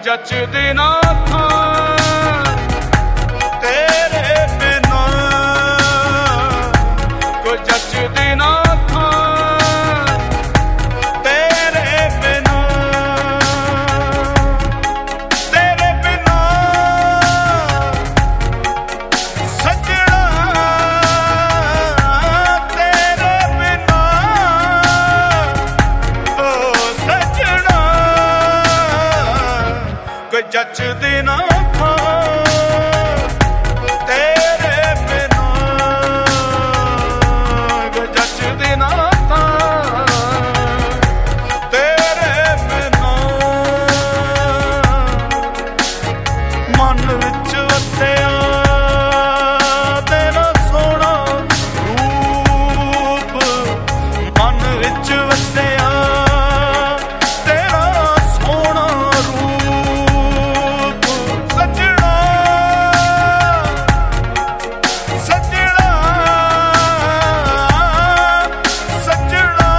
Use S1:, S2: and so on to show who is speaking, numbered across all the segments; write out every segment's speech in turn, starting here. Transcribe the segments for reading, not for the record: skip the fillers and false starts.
S1: ਜੱਚਦੀ ਨਾ ਥਾਂ ਤੇਰੇ ਬਿਨਾ, ਕੋਈ ਜੱਚਦੀ ਨਾ ਥਾਂ ਤੇਰੇ ਬਿਨਾ, ਤੇਰੇ ਬਿਨਾ ਸੱਜਣਾ, ਤੇਰੇ ਬਿਨਾ ਓ ਸੱਜਣਾ, ਕੋਈ ਜੱਚਦੀ ਨਾ ਥਾਂ ਤੇਰੇ ਬਿਨਾ, ਕੋਈ ਜੱਚਦੀ ਨਾ ਥਾਂ ਤੇਰੇ ਬਿਨਾ। ਮਨ ਵਿੱਚ ਵਸਿਆ ਤੇਰਾ ਸੋਹਣਾ ਰੂਪ, ਮਨ ਵਿੱਚ ਵਸਿਆ ਤੇਰਾ ਸੋਹਣਾ ਰੂਪ, ਸੱਜਣਾ ਸੱਜਣਾ ਸੱਜਣਾ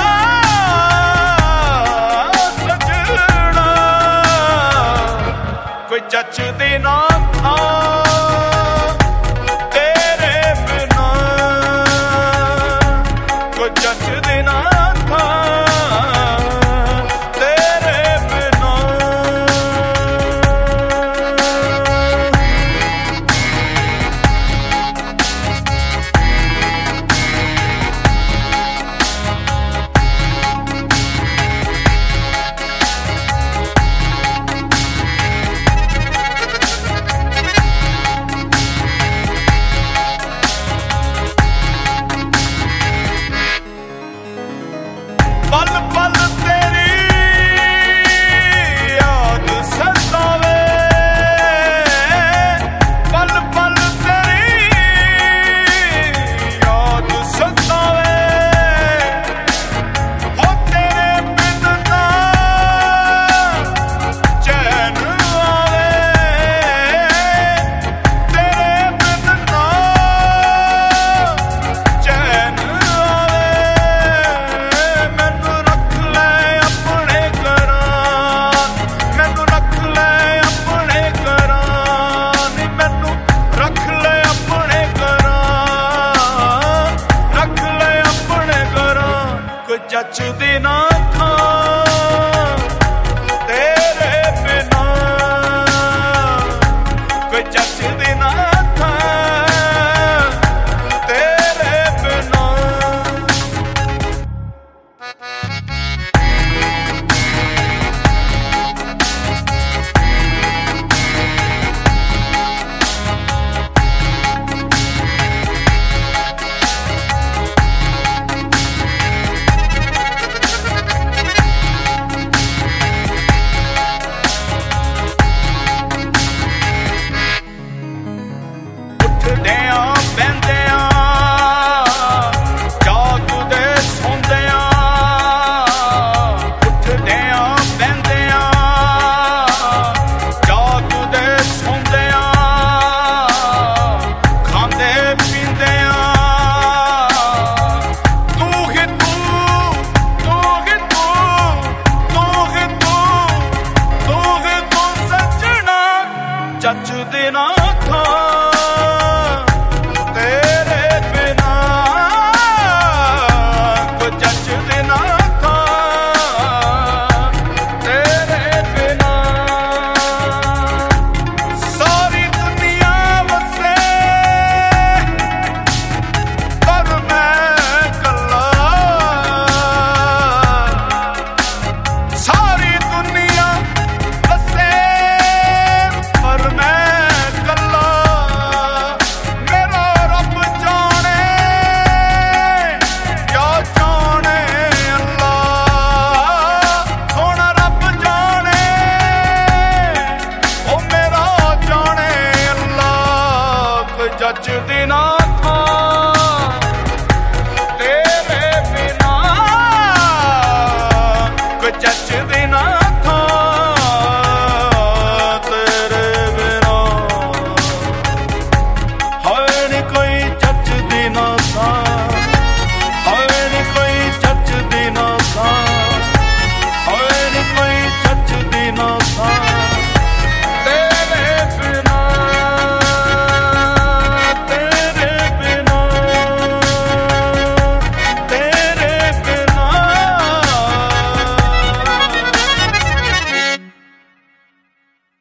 S1: ਸੱਜਣਾ, ਕੋਈ ਜੱਚਦੀ ਨਾ ਥਾਂ ਤੇਰੇ ਬਿਨਾ, ਕੋਈ ਜੱਚਦੀ ਨਾ ਥਾਂ ਤੇਰੇ ਬਿਨਾ। ਪਲ ਪਲ ਤੇਰੀ ਯਾਦ ਸਤਾਵੇ, ਪਲ ਪਲ ਤੇਰੀ ਯਾਦ ਸਤਾਵੇ, ਹੋ ਤੇਰੇ ਬਿਨ ਨਾ ਚੈਨ ਆਵੇ, ਤੇਰੇ ਬਿਨ ਨਾ ਚੈਨ ਆਵੇ, ਮੈਨੂੰ ਰੱਖ ਲੈ ਆਪਣੇ ਘਰਾਂ, ਮੈਨੂੰ ਰੱਖ ਲੈ ਆਪਣੇ ਘਰਾਂ ਨੀ, ਮੈਨੂੰ ਰੱਖ ਲੈ ਆਪਣੇ ਘਰਾਂ, ਰੱਖ ਲੈ ਆਪਣੇ ਘਰਾਂ, ਕੋਈ ਜੱਚਦੀ ਨਾ